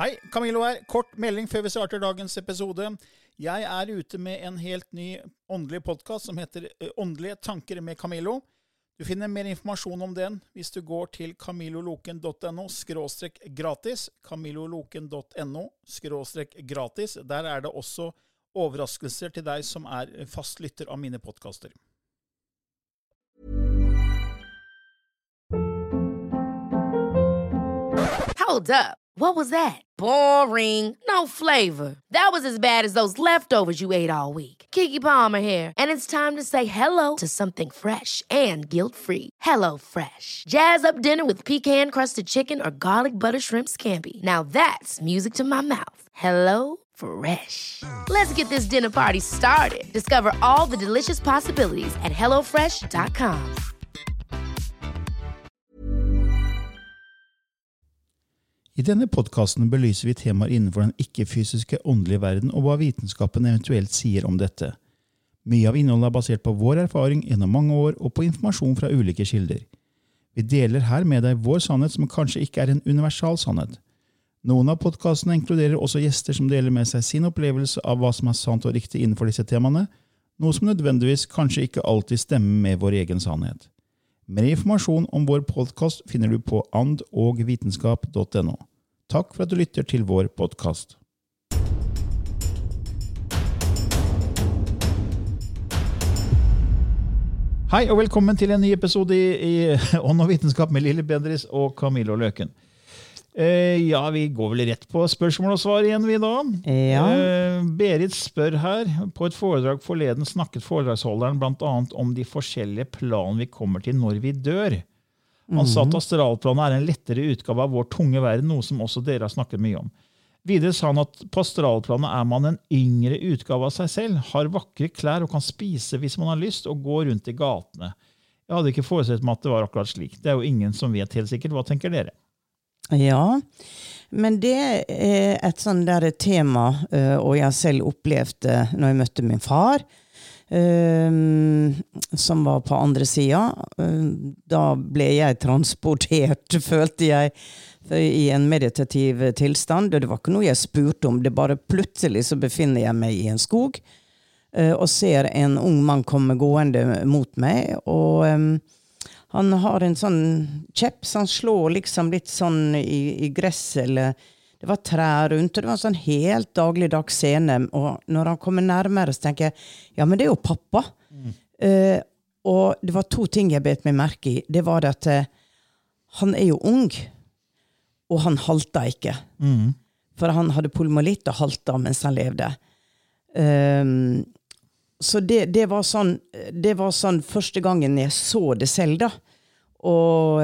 Hei, Camilo her. Kort melding før vi starter dagens episode. Jeg ute med en helt ny åndelig podcast som heter Åndelige tanker med Camilo. Du finner mer informasjon om den hvis du går til camiloloken.no/gratis, camiloloken.no/gratis. Der det også overraskelser til deg som fast lytter av mine podcaster. Hold up. What was that? Boring. No flavor. That was as bad as those leftovers you ate all week. Keke Palmer here, and it's time to say hello to something fresh and guilt-free. Hello Fresh. Jazz up dinner with pecan-crusted chicken or garlic butter shrimp scampi. Now that's music to my mouth. Hello Fresh. Let's get this dinner party started. Discover all the delicious possibilities at hellofresh.com. I denne podcasten belyser vi temaer innenfor den ikke-fysiske åndelige verden og hva vitenskapen eventuelt sier om dette. Mye av innholdet basert på vår erfaring gjennom mange år og på informasjon fra ulike kilder. Vi deler her med deg vår sannhet som kanskje ikke en universal sannhet. Noen av podcastene inkluderer også gjester som deler med seg sin opplevelse av hva som sant og riktig innenfor disse temaene, noe som nødvendigvis kanskje ikke alltid stemmer med vår egen sannhet. Mer informasjon om vår podcast finner du på andogvitenskap.no. Takk for at du lytter til vår podcast. Hei og velkommen til en ny episode i Ånd og vitenskap med Lille Bendriss og Camilo Løken. Ja, vi går vel rett på spørsmål og svar igjen vi da. Ja. Berit spør her, på et foredrag forleden snakket foredragsholderen blant annet om de forskjellige planene vi kommer til når vi dør. Han sa at astralplanet en lettere utgave av vår tunge verden, noe som også dere har snakket mye om. Videre sa han at på astralplanet man en yngre utgave av seg selv, har vakre klær og kan spise hvis man har lyst og gå rundt i gatene. Jeg hadde ikke forestilt meg at det var akkurat slik. Det jo ingen som vet helt sikkert. Hva tenker dere? Ja, men det et sånn der tema, og jeg selv opplevde når jeg møtte min far, som var på andre siden. Da ble jeg transportert, følte jeg, i en meditativ tilstand. Det var ikke noe jeg spurte om, det bare plutselig så befinner jeg meg i en skog, og ser en ung mann komme gående mot meg, og han har en sånn kjepp, så han slår liksom litt sånn i gress, eller det var trær rundt, og det var en sånn helt dagligdags scene, og når han kommer nærmere, så tenker jeg, ja, men det jo pappa. Og det var to ting jeg bet meg merke i. Det var at han jo ung, og han halta ikke. For han hadde polymyelitt og halta mens han levde. Så det var sånn første gangen jeg så det selv da. Og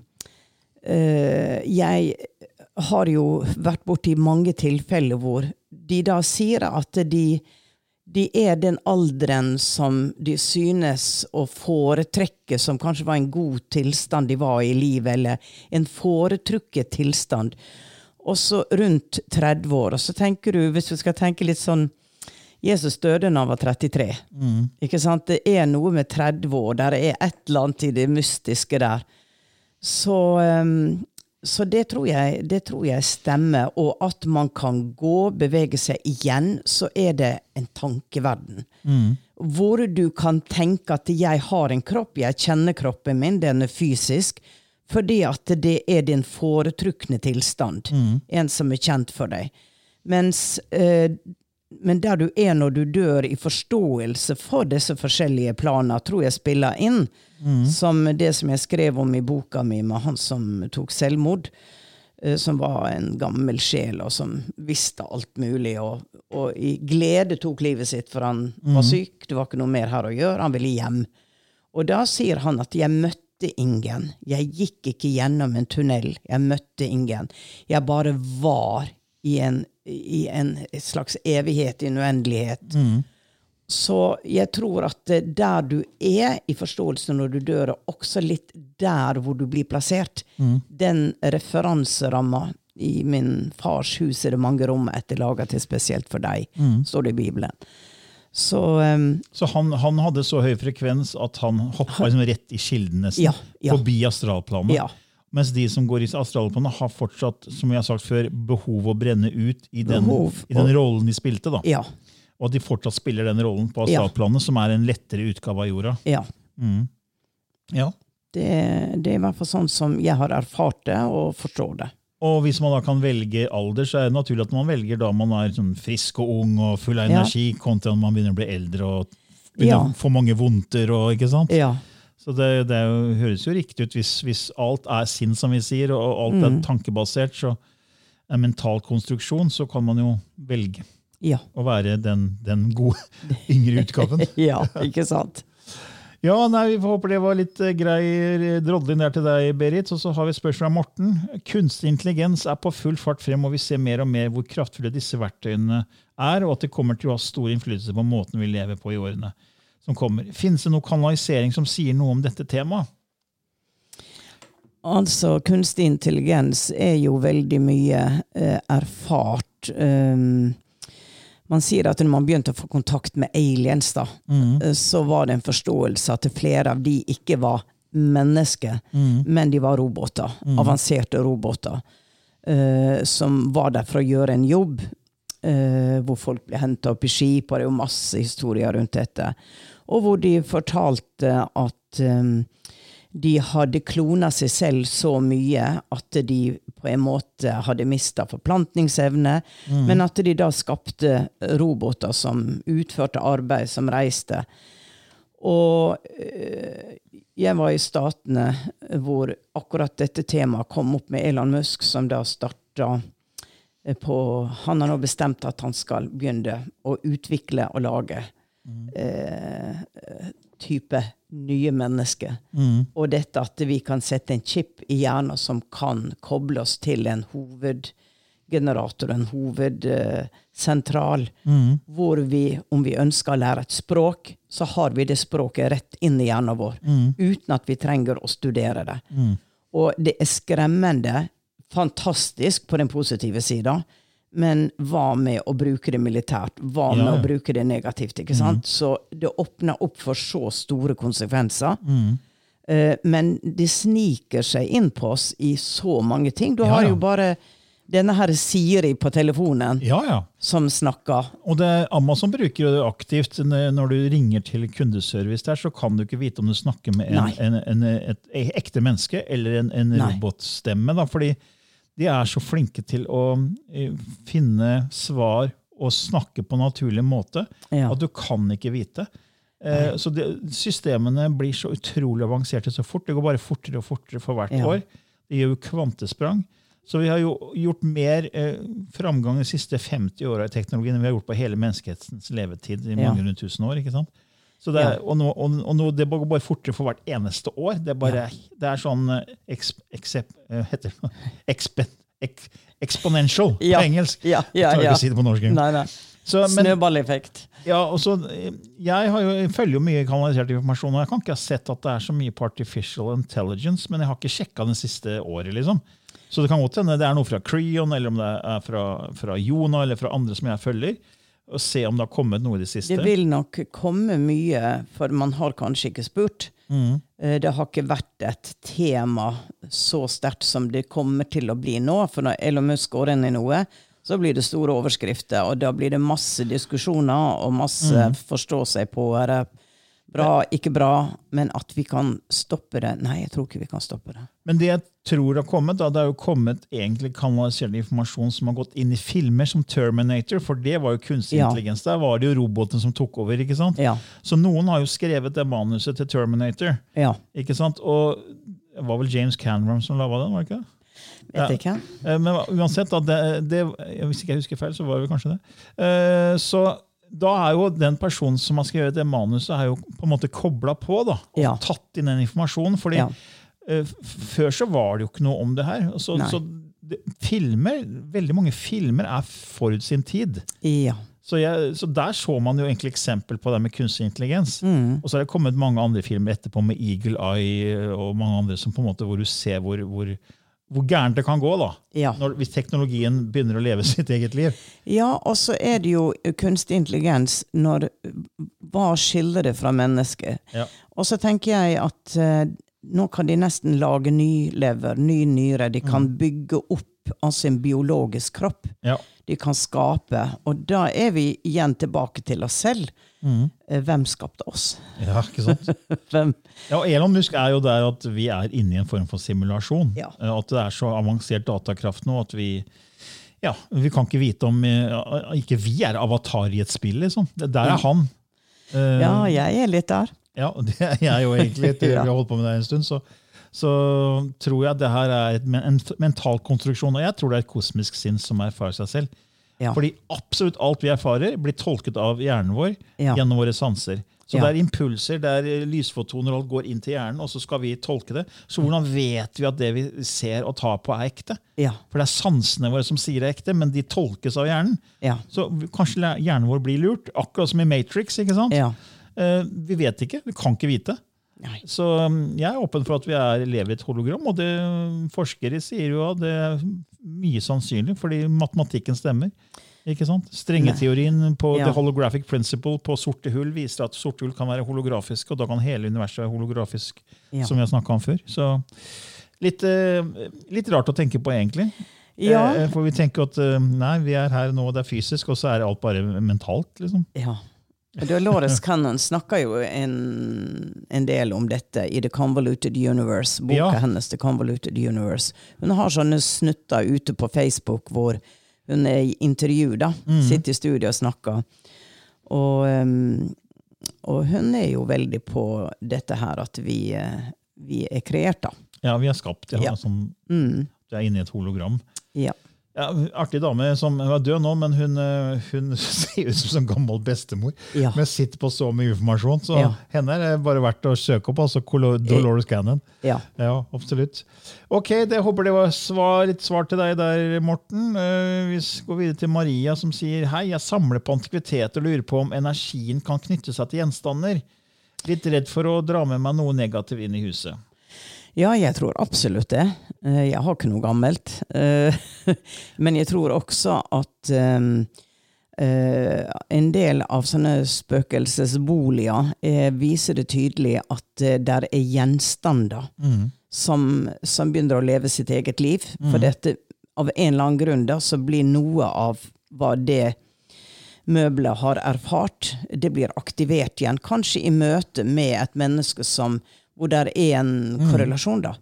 jeg har jo vært borte i mange tilfeller hvor de da sier at de den alderen som de synes å foretrekke, som kanskje var en god tilstand de var i livet, eller en foretrukket tilstand. Og så rundt 30 år. Og så tenker du, hvis du skal tenke litt sånn, Jesus døde når han var 33. Ikke sant? Det noe med 30 år, der et eller annet i det mystiske der. Så det tror jeg stemmer, og at man kan bevege seg igjen, så det en tankeverden. Hvor du kan tenke at jeg har en kropp, jeg kjenner kroppen min, den fysisk, fordi at det din foretrukne tilstand, en som kjent for deg. Men der du når du dør i forståelse for disse forskjellige planer, tror jeg spiller inn, som det som jeg skrev om i boka mi med han som tok selvmord, som var en gammel sjel og som visste alt mulig, og i glede tok livet sitt, for han var syk, det var ikke noe mer her å gjøre, han ville hjem. Og da sier han at jeg møtte ingen, jeg gikk ikke gjennom en tunnel, jeg møtte ingen, jeg bare var i en slags evighet, i en uendelighet. Så jeg tror at der du i forståelsen når du dør, og også litt der hvor du blir plassert, den referanseramma i min fars hus det mange rom laget til spesielt for deg, står det i Bibelen. Så han hadde så høy frekvens at han hoppet liksom rett i kilden nesten, forbi astralplanet. Ja. Mens de som går i astralplanet har fortsatt, som jeg har sagt før, behov å brenne ut i den rollen de spilte. Da. Ja. Og at de fortsatt spiller den rollen på astralplanet, som en lettere utgave av jorda. Ja. Ja. Det i hvert fall sånn som jeg har erfart det og forstår det. Og hvis man da kan velge alder, så det naturlig at man velger da man sånn frisk og ung og full av energi, kontra når man begynner å bli eldre og begynner å få mange vondter. Og, ikke sant? Ja. Så det høres jo riktig ut hvis alt sinn, som vi sier, og alt tankebasert, så en mental konstruksjon, så kan man jo velge å være den gode yngre utgaven. Ja, ikke sant? Ja, vi får håpe det var litt grei drodling der til deg, Berit. Og så har vi et spørsmål fra Morten. Kunstig intelligens på full fart frem, og vi ser mer og mer hvor kraftfulle disse verktøyene og at det kommer til å ha stor innflytelse på måten vi lever på i årene som kommer. Finnes det noe kanalisering som sier noe om dette temaet? Altså, kunstig intelligens jo veldig mye erfart. Man sier at når man begynte å få kontakt med aliens, da, så var det en forståelse at flere av de ikke var mennesker, men de var roboter, avanserte roboter, som var der for å gjøre en jobb, hvor folk ble hentet opp i skip, og det jo masse historier rundt dette, og hvor de fortalte at de hadde klonat seg selv så mye at de på en måte hadde mistet forplantningsevne, men at de da skapte roboter som utførte arbeid, som reiste. Og jeg var i Statene hvor akkurat dette temaet kom opp med Elon Musk, som da startet han har nå bestemt at han skal begynne å utvikle og lage type nye mennesker. Og dette at vi kan sette en chip i hjernen som kan koble oss til en hovedgenerator, en hovedsentral, hvor vi, om vi ønsker å lære et språk, så har vi det språket rett inn i hjernen vår, uten at vi trenger å studere det. Og det skremmende, fantastisk på den positive siden, men hva med å bruke det militært? Hva med å bruke det negativt? Ikke sant? Så det åpner opp for så store konsekvenser. Men det sniker seg inn på oss i så mange ting. Du har jo bare denne her Siri på telefonen som snakker. Og Amazon bruker det aktivt. Når du ringer til kundeservice der, så kan du ikke vite om du snakker med et ekte menneske eller en robotstemme. Da, fordi de så flinke til å finne svar og snakke på en naturlig måte, at du kan ikke vite. Så systemene blir så utrolig avanserte så fort. Det går bare fortere og fortere for hvert år. Det gjør jo kvantesprang. Så vi har jo gjort mer framgang de siste 50 årene i teknologien enn vi har gjort på hele menneskehetens levetid i mange rundt tusen år, ikke sant? Så og nå det går bare fortere for hvert eneste år. Det sånn exponential på engelsk. Jeg klarer ikke å si det på norsk. Nei. Snøballeffekt. Ja, og så, jeg følger jo mye kanalisert informasjon, og jeg kan ikke ha sett at det så mye på artificial intelligence, men jeg har ikke sjekket den siste året, liksom. Så det kan godt hende det noe fra Creon, eller om det fra Jona, eller fra andre som jeg følger, og se om det har kommet noe i det siste. Det vil nok komme mye, for man har kanskje ikke spurt. Det har ikke vært et tema så sterkt som det kommer til å bli nå, for når Elon Musk går inn i noe, så blir det store overskrifter, og da blir det masse diskusjoner, og masse forstå seg på, det bra, ikke bra, men at vi kan stoppe det. Nei, jeg tror ikke vi kan stoppe det. Men det jeg tror har kommet, det har jo kommet egentlig kanalisert informasjon som har gått inn i filmer som Terminator, for det var jo kunstig intelligens. Der var det jo roboten som tok over, ikke sant? Så noen har jo skrevet det manuset til Terminator, ikke sant? Og det var vel James Cameron som laget den, var det ikke? Vet ikke. Men uansett, hvis ikke jeg husker feil, så var det kanskje det. Så da jo den personen som har skrevet det manuset jo på en måte koblet på da, og tatt inn den informasjonen, fordi før så var det jo ikke noe om det her. Så veldig mange filmer forut sin tid. Så der så man jo egentlig eksempel på det med kunstig intelligens. Og så har det kommet mange andre filmer etterpå med Eagle Eye og mange andre som på en måte hvor du ser hvor gærent det kan gå da, hvis teknologien begynner å leve sitt eget liv. Ja, og så det jo kunstig intelligens hva skiller det fra mennesker? Og så tenker jeg at nå kan de nesten lage ny lever, ny nyre. De kan bygge opp altså en biologisk kropp. Ja. De kan skape. Og da vi igjen tilbake til oss selv. Hvem skapte oss? Ja, ikke sant? Hvem? Ja, og Elon Musk jo der at vi inne i en form for simulasjon. Ja. At det så avansert datakraft nå at vi kan ikke vite om ikke vi avatar i et spill, liksom. Der han. Ja, jeg litt der. Ja, det jeg jo egentlig. Vi har holdt på med det en stund, så tror jeg det her en mental konstruksjon, og jeg tror det et kosmisk sinn som erfarer seg selv. Ja. Fordi absolutt alt vi erfarer blir tolket av hjernen vår gjennom våre sanser. Så det impulser, det lysfotoner og alt går inn til hjernen, og så skal vi tolke det. Så hvordan vet vi at det vi ser og tar på ekte? Ja. For det sansene våre som sier det ekte, men de tolkes av hjernen. Ja. Så kanskje hjernen vår blir lurt, akkurat som i Matrix, ikke sant? Ja. Vi vet ikke, vi kan ikke vite. Nei. Så jeg åpen for at vi lever i et hologram, og det forskere sier jo at det mye sannsynlig, fordi matematikken stemmer. Ikke sant? Strengeteorien på The Holographic Principle på sorte hull viser at sorte hull kan være holografiske, og da kan hele universet være holografisk, som vi har snakket om før. Så litt rart å tenke på egentlig. Ja. For vi tenker at nei, vi her nå, det fysisk, og så alt bare mentalt, liksom. Ja. Dolores Cannon snakker jo en del om dette i The Convoluted Universe, boka hennes The Convoluted Universe. Hun har sånne snutter ute på Facebook hvor hun i intervju da, sitter i studio og snakker. Og hun jo veldig på dette her at vi kreert da. Ja, vi skapt, som det inne i et hologram. Ja. Ja, artig dame som var død nå, men hun ser ut som en gammel bestemor. Ja. Men sitter på så mye informasjon, så henne bare verdt å søke opp, altså Dolores Cannon. Ja. Ja, absolutt. Ok, jeg håper det var litt svar til deg der, Morten. Vi går videre til Maria som sier, hei, jeg samler på antikviteter og lurer på om energien kan knytte seg til gjenstander. Litt redd for å dra med meg noe negativt inn i huset. Ja, jeg tror absolutt det. Jeg har ikke noe gammelt. Men jeg tror også at en del av sånne spøkelsesboliger viser det tydelig at der gjenstander som begynner å leve sitt eget liv. For dette, av en eller annen grunn da, så blir noe av hva det møbelet har erfart, det blir aktivert igjen. Kanskje i møte med et menneske hvor det en korrelasjon da.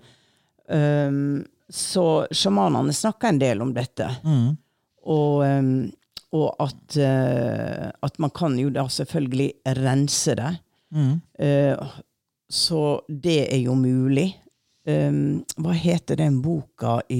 Så sjamanene snakker en del om dette. Og at man kan jo da selvfølgelig rense det. Så det jo mulig. Hva heter den boka i...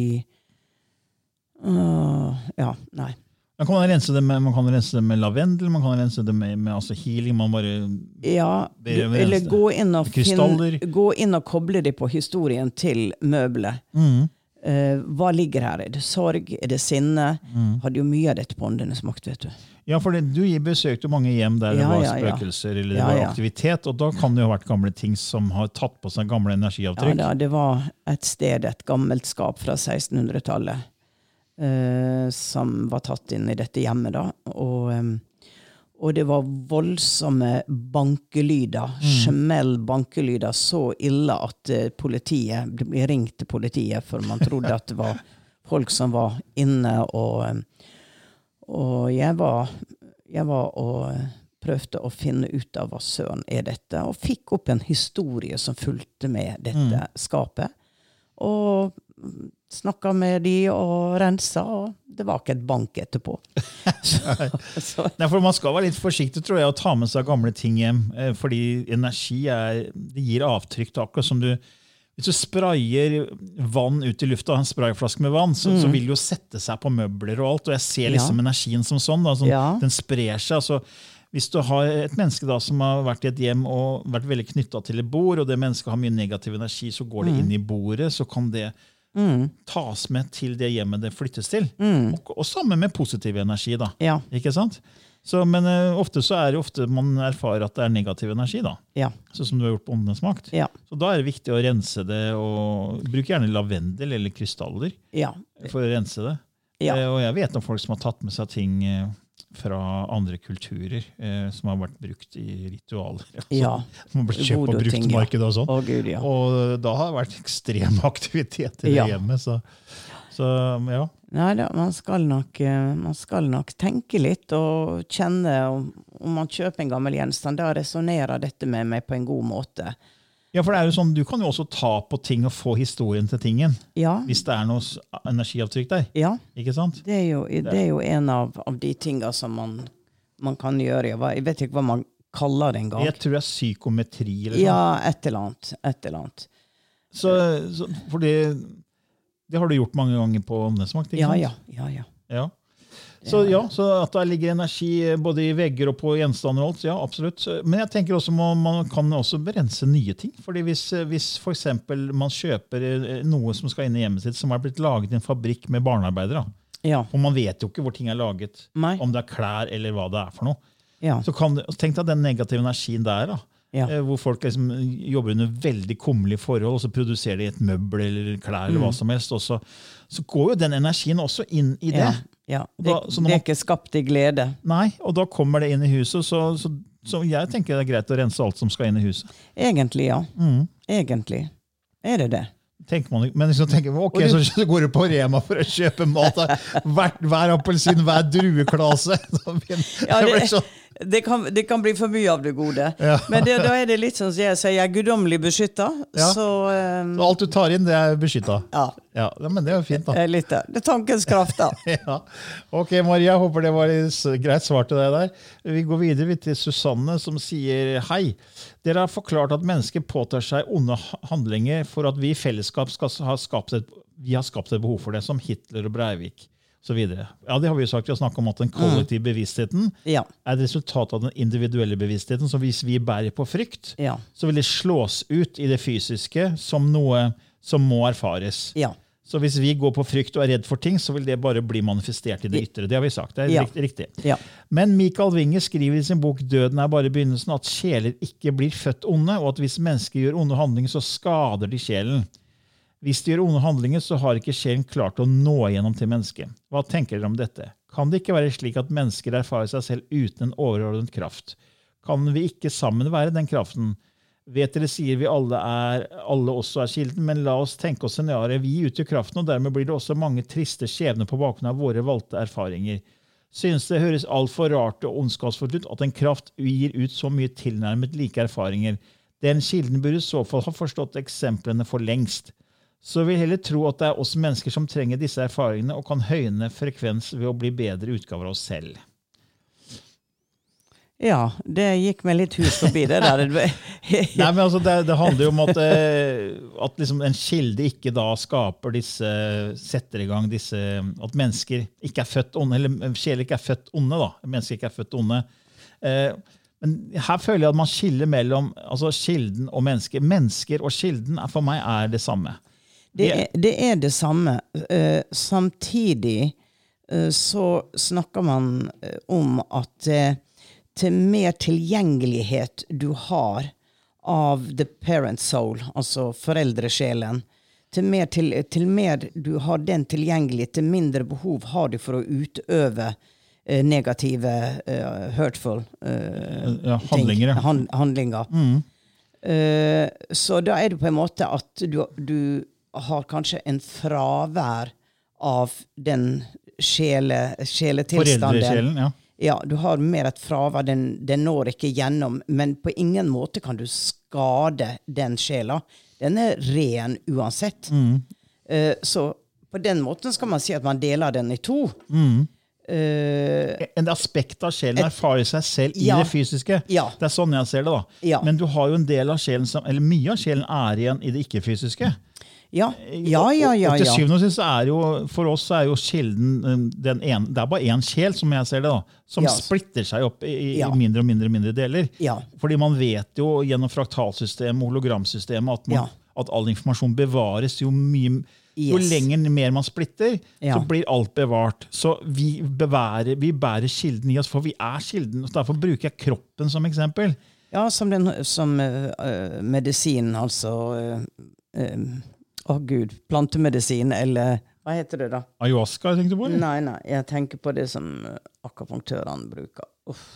nei. Man kan rense det med lavendel, man kan rense det med altså healing, man bare... Ja, eller gå inn og koble det på historien til møbelet. Hva ligger her? Det sorg? Det sinne? Hadde jo mye av dette på åndenes makt, vet du. Ja, for du besøkte mange hjem der det var spøkelser, eller det var aktivitet, og da kan det jo ha vært gamle ting som har tatt på seg gamle energiavtrykk. Ja, det var et sted, et gammelt skap fra 1600-tallet. Som var tatt inn i dette hjemmet da, og det var voldsomme bankelyder, smell bankelyder, så ille at det ble ringt til politiet, for man trodde at det var folk som var inne, og jeg var og prøvde å finne ut av hva søren dette, og fikk opp en historie som fulgte med dette skapet, og snakket med de og rensa, og det var ikke et bank etterpå. Nei, for man skal være litt forsiktig, tror jeg, å ta med seg gamle ting hjem, fordi energi det gir avtrykk, akkurat som hvis du sprayer vann ut i lufta, en sprayflaske med vann, så vil det jo sette seg på møbler og alt, og jeg ser liksom energien som sånn, da, den sprer seg, altså. Hvis du har et menneske da, som har vært i et hjem og vært veldig knyttet til et bord, og det mennesket har mye negativ energi, så går det inn i bordet, så kan det tas med til det hjemmet det flyttes til. Og sammen med positiv energi da. Ja. Ikke sant? Så, men ofte så det man erfarer at det negativ energi da. Ja. Sånn som du har gjort på åndenes makt. Ja. Så da det viktig å rense det, og bruk gjerne lavendel eller krystaller for å rense det. Ja. Og jeg vet om folk som har tatt med seg ting fra andre kulturer som har vært brukt I ritualer. Ja. Som har blitt kjøpt på bruktmarkedet og sånn. Gud, ja. Og da har det vært ekstrem aktivitet I det hjemmet. Så ja. Nei da, man skal nok tenke litt og kjenne om man kjøper en gammel gjenstand, da resonerer dette med meg på en god måte. Ja, for det jo sånn, du kan jo også ta på ting og få historien til tingen. Ja. Hvis det noe energiavtrykk der. Ja. Ikke sant? Det er jo en av de tingene som man kan gjøre. Jeg vet ikke hva man kaller det en gang. Jeg tror det psykometri eller sånn. Ja, et eller annet. Så for det har du gjort mange ganger på åndesmakt, ikke sant? Ja. Så at det ligger energi både I vegger og på gjenstander og alt, ja, absolutt. Men jeg tenker også man kan også berense nye ting. Fordi hvis for eksempel man kjøper noe som skal inn I hjemmet sitt, som har blitt laget I en fabrikk med barnearbeidere, og man vet jo ikke hvor ting laget, om det klær eller hva det for noe. Ja. Så tenk deg den negative energien der da. Hvor folk liksom jobber under veldig kummelige forhold, og så produserer de et møbel eller klær eller hva som helst, og så går jo den energien også inn I det. Ja. Det ikke skapt I glede. Nei, og da kommer det inn I huset, så jeg tenker det greit å rense alt som skal inn I huset. Egentlig, ja. Egentlig. Det? Tenker man, men liksom tenker man, ok, så går du på Rema for å kjøpe mat, hver appelsin, hver drueklase. Det kan bli for mye av det gode. Men da det litt sånn som jeg sier, jeg er gudomlig beskyttet. Så alt du tar inn, det beskyttet. Ja, men det jo fint da. Litt det. Det tankens kraft da. Ja. Ok, Maria, jeg håper det var greit svar til deg der. Vi går videre til Susanne som sier, hei, dere har forklart at mennesker påtar seg onde handlinger for at vi I fellesskap har skapt et behov for det, som Hitler og Breivik. Så videre. Ja, det har vi jo sagt. Vi har snakket om at den kollektive bevisstheten et resultat av den individuelle bevisstheten, så hvis vi bærer på frykt, så vil det slås ut I det fysiske som noe som må erfares. Så hvis vi går på frykt og redd for ting, så vil det bare bli manifestert I det ytre. Det har vi sagt, det riktig. Men Mikael Winge skriver I sin bok Døden bare begynnelsen at sjeler ikke blir født onde, og at hvis mennesker gjør onde handlinger, så skader de sjelen. Hvis de gjør onde handlinger, så har ikke sjelen klart å nå igjennom til mennesket. Hva tenker dere om dette? Kan det ikke være slik at mennesker erfarer seg selv uten en overordnet kraft? Kan vi ikke sammen være den kraften? Vet dere sier vi alle også kilden, men la oss tenke oss scenariet. Vi utgjør kraften, og dermed blir det også mange triste skjebner på bakgrunn av våre valgte erfaringer. Synes det høres alt for rart og ondskapsfullt ut at en kraft gir ut så mye tilnærmet like erfaringer. Den kilden burde I så fall ha forstått eksemplene for lengst. Så vil heller tro at det oss mennesker som trenger disse erfaringene og kan høyne frekvens ved å bli bedre utgaver av oss selv. Ja, det gikk meg litt hus forbi det der. Nei, men altså det handler jo om at liksom en kilde ikke da skaper setter I gang disse, at mennesker ikke født onde, eller sjeler ikke født onde da, mennesker ikke født onde. Men her føler jeg at man skiller mellom altså kilden og mennesker. Mennesker og kilden for meg det samme. Det det samme. Samtidig så snakker man om at til mer tilgjengelighet du har av the parent soul, altså foreldresjelen, til mer du har den tilgjengelighet, til mindre behov har du for å utøve negative, hurtful handlinger. Handlinger. Så da det på en måte at du har kanskje en fravær av den sjeletilstanden. Foreldresjelen, Ja, du har mer et fravær, den når ikke gjennom, men på ingen måte kan du skade den sjela. Den ren uansett. Så på den måten skal man si at man deler den I to. En aspekt av sjelen erfarer seg selv I det fysiske. Det sånn jeg ser det da. Men du har jo en del av sjelen, eller mye av sjelen igjen I det ikke-fysiske. Ja. Og til syvende og sist jo, for oss jo kilden den ene, det bare en sjel som jeg ser det da, som splitter seg opp I mindre og mindre deler. Fordi man vet jo gjennom fraktalsystemet og hologramsystemet at all informasjon bevares jo mye. Jo lenger mer man splitter, så blir alt bevart. Så vi bærer kilden I oss, for vi kilden, og derfor bruker jeg kroppen som eksempel. Ja, som medisin, altså Gud, plantemedisin, eller hva heter det da? Ayahuasca, tenkte du på? Nei, jeg tenker på det som akupunktørene bruker. Uff.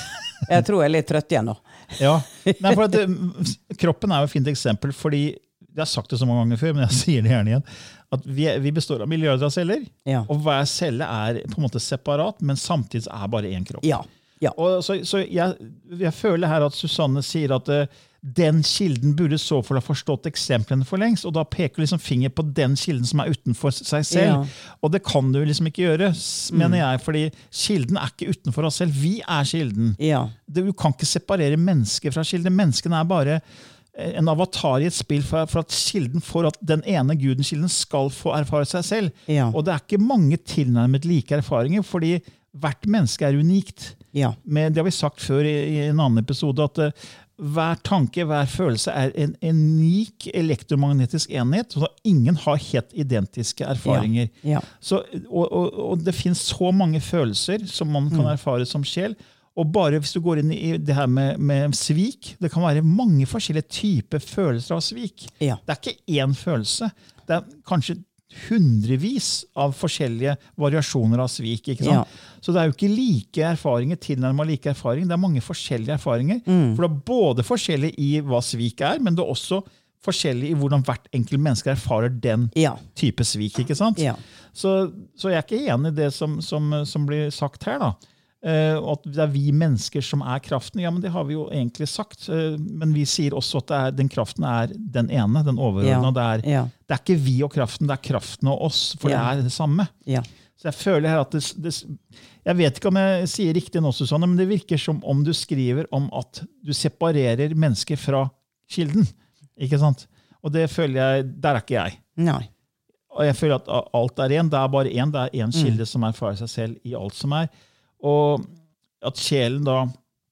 Jeg tror jeg er litt trøtt igjen nå. Ja, nei, for kroppen jo et fint eksempel, fordi jeg har sagt det så mange ganger før, men jeg sier det gjerne igjen, at vi består av milliarder av celler, og hver celle på en måte separat, men samtidig bare en kropp. Ja. Og så jeg føler her at Susanne sier at den kilden burde så for å ha forstått eksemplene for lengst, og da peker liksom finger på den kilden som utenfor seg selv. Og det kan du liksom ikke gjøre, mener jeg, fordi kilden ikke utenfor oss selv. Vi kilden. Du kan ikke separere mennesker fra kilden. Menneskene bare en avatar i et spill for at kilden, for at den ene guden-kilden skal få erfare seg selv. Og det ikke mange tilnærmet like erfaringer, fordi hvert menneske unikt. Men det har vi sagt før i en annen episode, at hver tanke, hver følelse en unik elektromagnetisk enhet, så ingen har helt identiske erfaringer. Så, og det finnes så mange følelser som man kan erfare som sjel, og bare hvis du går inn i det her med svik, det kan være mange forskjellige typer følelser av svik. Det ikke én følelse, det kanskje hundrevis av forskjellige variasjoner av svik, ikke sant? Så det jo ikke like erfaringer, tilnærmet like erfaringer, det mange forskjellige erfaringer, for det både forskjellig i hva svik men det også forskjellig i hvordan hvert enkelt menneske erfarer den type svik, ikke sant? Så jeg ikke enig i det som blir sagt her da. At det vi mennesker som kraften, ja, men det har vi jo egentlig sagt, men vi sier også at den kraften den ene, den overordnede, det ikke vi og kraften, det kraften og oss, for det det samme. Så jeg føler her at jeg vet ikke om jeg sier riktig nå, Susanne, men det virker som om du skriver om at du separerer mennesker fra kilden, ikke sant? Og det føler jeg, der ikke jeg. Nei. Og jeg føler at alt en, det bare en, det en kilde som erfarer seg selv i alt som Og at sjelen da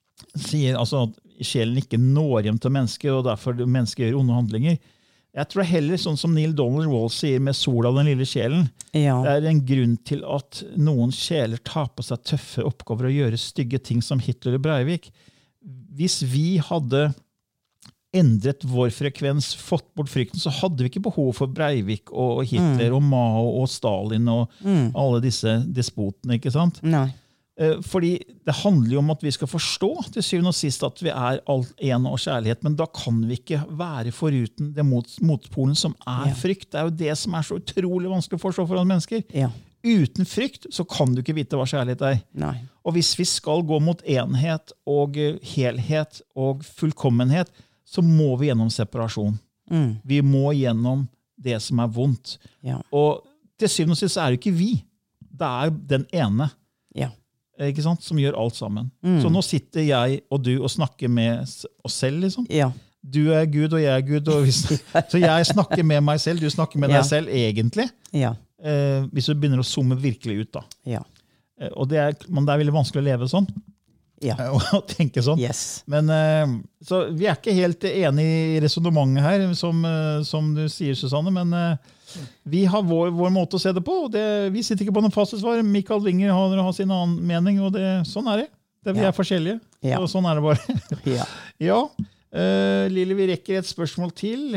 sier altså at sjelen ikke når hjem til mennesket, og derfor mennesker gjør onde handlinger. Jeg tror heller sånn som Neil Donald Walls sier med sola og den lille sjelen, det en grunn til at noen sjeler tar på seg tøffe oppgaver og gjøre stygge ting som Hitler og Breivik. Hvis vi hadde endret vår frekvens, fått bort frykten, så hadde vi ikke behov for Breivik og Hitler og Mao og Stalin og alle disse despotene, ikke sant? Nei. Fordi det handler jo om at vi skal forstå til syvende og sist at vi alt en og kjærlighet, men da kan vi ikke være foruten det motpolen som frykt. Det jo det som så utrolig vanskelig å forstå for oss mennesker. Uten frykt så kan du ikke vite hva kjærlighet Nei. Og hvis vi skal gå mot enhet og helhet og fullkommenhet, så må vi gjennom separasjon. Vi må gjennom det som vondt. Og til syvende og sist så det ikke vi. Det den ene. Ikke sant? Som gjør alt sammen. Så nå sitter jeg og du og snakker med oss selv, liksom. Du Gud, og jeg Gud. Og så jeg snakker med meg selv, du snakker med deg selv, egentlig. Hvis du begynner å zoome virkelig ut, da. Og men det veldig vanskelig å leve sånn. Og tenke sånn. Men så vi ikke helt enige i resonemanget her, som du sier, Susanne, men vi har vår måte å se det på, og vi sitter ikke på noen fasitsvar. Mikael Winger har sin annen mening, og sånn det. Vi forskjellige, og sånn det bare. Lille, vi rekker et spørsmål til.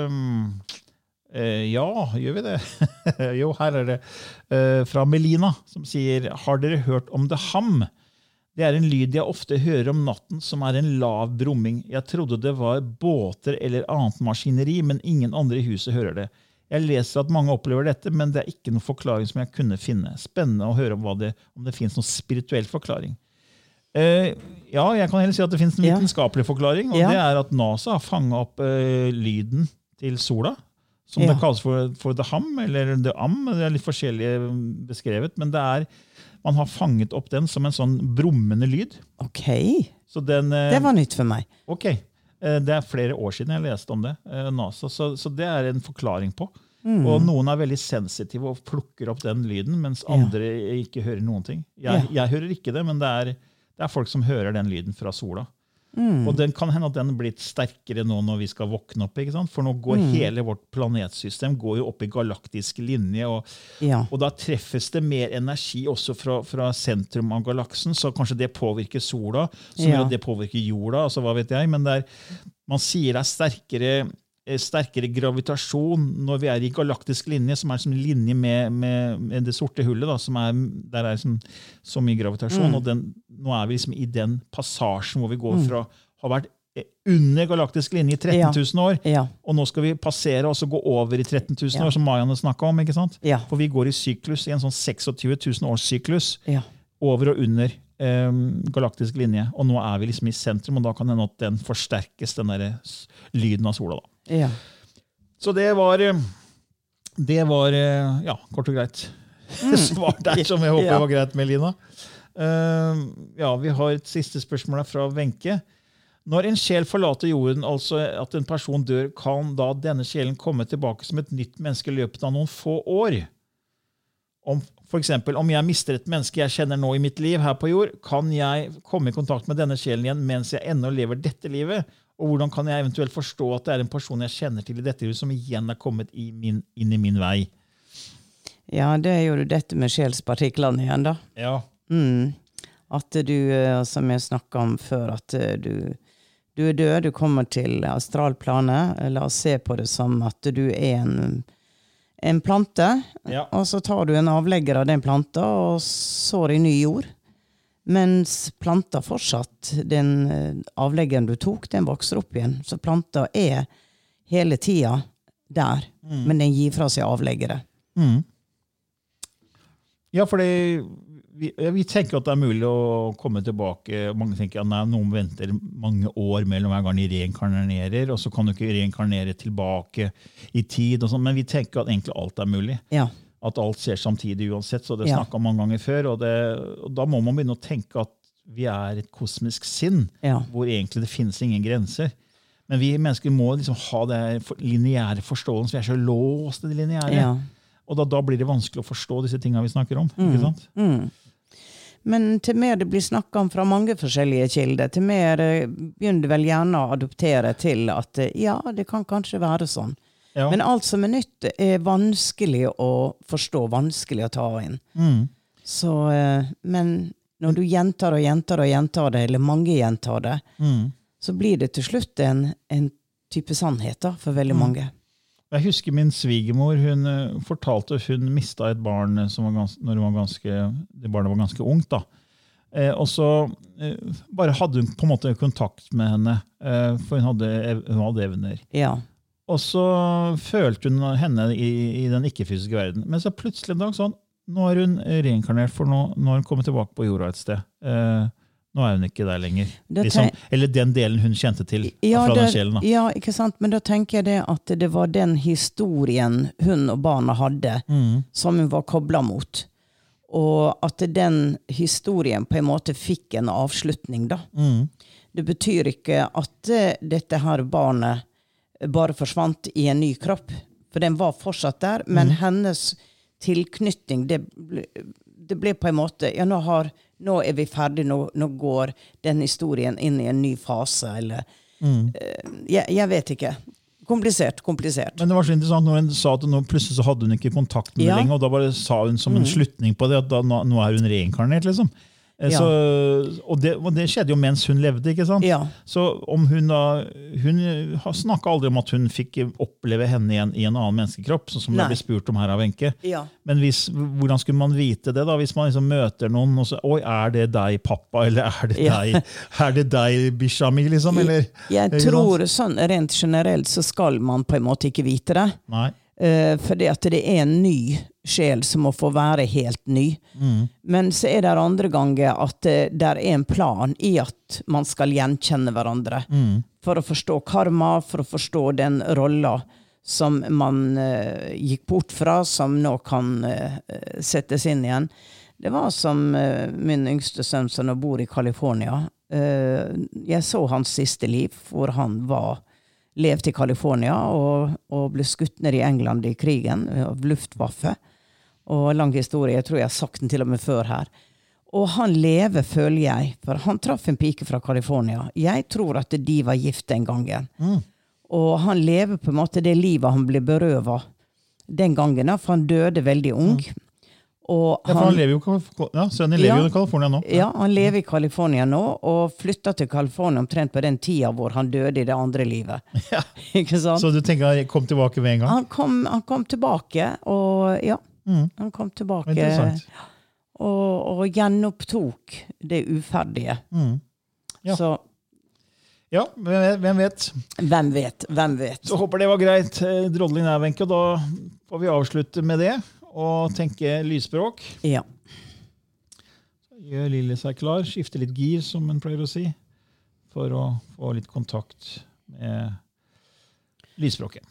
Gjør vi det? Jo, her det. Fra Melina, som sier, har dere hørt om The Hum? Det en lyd jeg ofte hører om natten, som en lav brumming. Jeg trodde det var båter eller annet maskineri, men ingen andre i huset hører det. Jeg leser at mange opplever dette, men det ikke noen forklaring som jeg kunne finne. Spennende å høre om det finnes noen spirituell forklaring. Jeg kan heller si at det finnes en vitenskapelig forklaring, og det at NASA har fanget opp lyden til sola, som det kalles for The Hum, eller The Am. Det litt forskjellig beskrevet, men man har fanget opp den som en sånn brummende lyd. Ok, så det var nytt for meg. Ok, det flere år siden jeg leste om det, NASA, så det en forklaring på. Og noen veldig sensitive og plukker opp den lyden, mens andre ikke hører noen ting. Jeg hører ikke det, men det folk som hører den lyden fra sola. Og den kan hende at den blitt sterkere nå når vi skal våkne opp, ikke sant? For nå går hele vårt planetsystem går jo opp i galaktisk linje, og da treffes det mer energi også fra sentrum av galaksen, så kanskje det påvirker sola, som gjør at det påvirker jorda, altså hva vet jeg, men man sier det sterkere sterkere gravitasjon når vi I galaktisk linje, som som en linje med det sorte hullet, da, som der så mye gravitasjon, og nå vi liksom I den passasjen hvor vi går fra har vært under galaktisk linje I 13 000 år, og nå skal vi passere og så gå over I 13 000 år, som Mayaene snakket om, ikke sant? For vi går I syklus, I en sånn 26 000 års syklus, over og under galaktisk linje, og nå vi liksom I sentrum, og da kan det den forsterkes, den der lyden av sola. Da. Så det var ja, kort og greit svar der, som jeg håper var greit med Lina. Ja, vi har et siste spørsmål fra Wenche. Når en sjel forlater jorden, altså at en person dør, kan da denne sjelen komme tilbake som et nytt menneske I løpet av noen få år? For eksempel, om jeg mister et menneske jeg kjenner nå I mitt liv her på jord, kan jeg komme I kontakt med denne sjelen igjen mens jeg ennå lever dette livet? Og hvordan kan jeg eventuelt forstå at det en person jeg kjenner til I dette livet som igjen kommet inn I min vei? Ja, det jo dette med sjelspartiklene igjen da. Ja. At du, som jeg snakket om før, at du død, du kommer til astralplanet, la oss se på det som at du en plante, og så tar du en avlegger av den planta og sår I ny jord. Mens planta fortsatt, den avleggeren du tok, den vokser opp igjen. Så planta hele tida der, men den gir fra seg avleggere. Ja, for vi tenker at det mulig å komme tilbake. Mange tenker at noen venter mange år mellom hver gang de reinkarnerer, og så kan du ikke reinkarnere tilbake I tid. Og sånt, men vi tenker at egentlig alt mulig. Ja. At alt skjer samtidig uansett, så det snakket om mange ganger før. Og da må man begynne å tenke at vi et kosmisk sinn, hvor egentlig det finnes ingen grenser. Men vi mennesker må liksom ha det lineære forståelsen, vi så låst I det lineære. Ja. Og da blir det vanskelig å forstå disse tingene vi snakker om. Ikke sant? Men til mer det blir snakket om fra mange forskjellige kilder, til mer begynner det vel gjerne å adoptere til at ja, det kan kanskje være sånn. Ja. Men alt som nytt vanskelig å forstå, vanskelig å ta inn. Så, men når du gjentar og gjentar og gjentar det, eller mange gjentar det, så blir det til slutt en type sannhet da, for veldig mange. Jeg husker min svigermor, hun fortalte at hun mistet et barn som når det barnet var ganske ungt. Da. Og så bare hadde hun på en måte kontakt med henne, for hun hadde evner. Ja. Og så følte hun henne I den ikke-fysiske verden. Men så plutselig en dag sånn, nå hun reinkarnert, for nå har hun kommet tilbake på jorda et sted. Nå hun ikke der lenger. Liksom, eller den delen hun kjente til fra den sjelen. Da. Ja, ikke sant? Men da tenker jeg det at det var den historien hun og barna hadde, som hun var koblet mot. Og at den historien på en måte fikk en avslutning da. Det betyr ikke at dette her barnet bare forsvant I en ny kropp. For den var fortsatt der, men hennes tilknytning, det ble på en måte, ja, nå vi ferdig, nå går den historien inn I en ny fase, eller jeg vet ikke. Komplisert. Men det var så interessant når hun sa at plutselig så hadde hun ikke kontakt med det lenger, og da bare sa hun som en slutning på det, at nå hun reinkarnert, liksom. Så, og det skjedde jo mens hun levde, ikke sant? Ja. Så om hun har snakket aldri om at hun fikk oppleve henne igjen I en annen menneskekropp, sånn som det ble spurt om her av Wenche. Ja. Men hvordan skulle man vite det da, hvis man liksom møter noen og så, oi, det deg pappa, eller det deg bikkja mi, liksom? Eller, jeg tror sånn, rent generelt så skal man på en måte ikke vite det. Nei. Fordi at det en ny sjel som må få være helt ny. Men så det andre ganger at det en plan I at man skal gjenkjenne hverandre. For å forstå karma, for å forstå den rollen som man gikk bort fra, som nå kan settes inn igjen. Det var som min yngste sønn som nå bor I California. Jeg så hans siste liv, hvor han levde I California og ble skutt ned I England I krigen av Luftwaffe. Og lang historie, jeg tror jeg har sagt den til og med før her. Og han lever, føler jeg, for han traff en pike fra California. Jeg tror at de var gift den gangen. Og han lever på en måte det livet han ble berøvet den gangen, for han døde veldig ung. Og for han lever jo, sønnen lever jo i California nå. Ja, han lever i California nå, og flyttet til California omtrent på den tiden hvor han døde i det andre livet. Ja. Ikke sant? Så du tenker han kom tilbake ved en gang? Han kom tilbake, og han kom tilbake. Interessant. Og gjenopptok det uferdige. Ja. Så ja, hvem vet? Hvem vet? Så håper det var greit, drodling der, Wenche, og da får vi avslutte med det, og tenke lysspråk. Ja. Gjør Lille seg klar, skifte litt gir, som man pleier å si, for å få litt kontakt med lysspråket.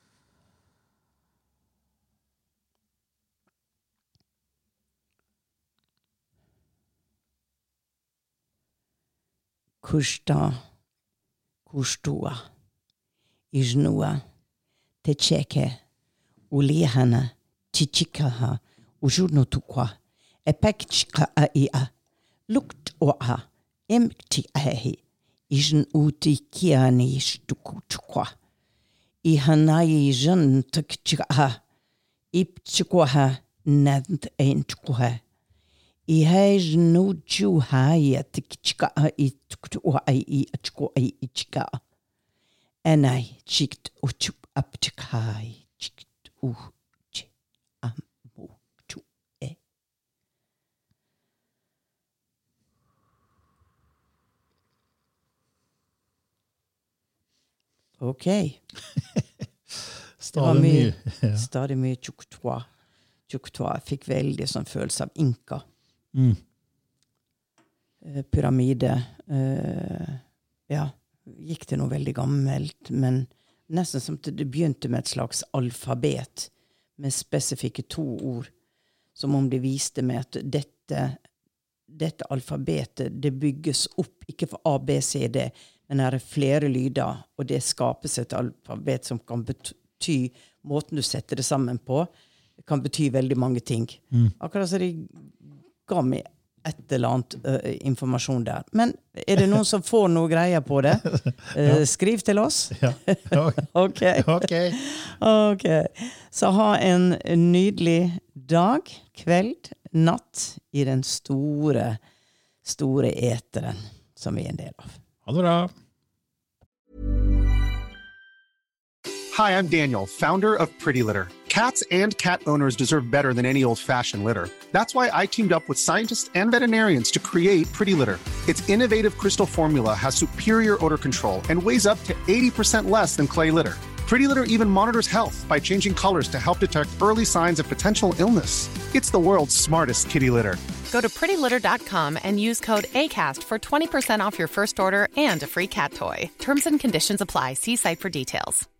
Kushtua, Ijnua, Techeke, Ulihana, Chichikaha, Ujunutukwa, Epekchika aia, Lukt oa, Emti ahi, Ijn uti kiani stukutukwa, Ihanai jan tukchikaha, Ipchikwaha, Nant aintukwa. I hej nuju haya tikchika I tuktua I achko I ichka. Enai chikt uchuk apchikai chikt uch amu chu e. Okay. Stadig mye chuktua. Chuktua fikk veldig sånn følelse av inka. Pyramide gikk det noe veldig gammelt, men nesten som det begynte med et slags alfabet med spesifikke 2 ord, som om det viste med at dette alfabetet det bygges opp, ikke for A, B, C, D, men her flere lyder, og det skapes et alfabet som kan bety måten du setter det sammen på, kan bety veldig mange ting. Akkurat så det ga meg et eller annet informasjon der. Men det noen som får noe greier på det? Skriv til oss. Ja. Okay. Så ha en nydelig dag, kveld, natt i den store eteren som vi en del av. Ha det bra. Hi, I'm Daniel, founder of Pretty Litter. Cats and cat owners deserve better than any old-fashioned litter. That's why I teamed up with scientists and veterinarians to create Pretty Litter. Its innovative crystal formula has superior odor control and weighs up to 80% less than clay litter. Pretty Litter even monitors health by changing colors to help detect early signs of potential illness. It's the world's smartest kitty litter. Go to prettylitter.com and use code ACAST for 20% off your first order and a free cat toy. Terms and conditions apply. See site for details.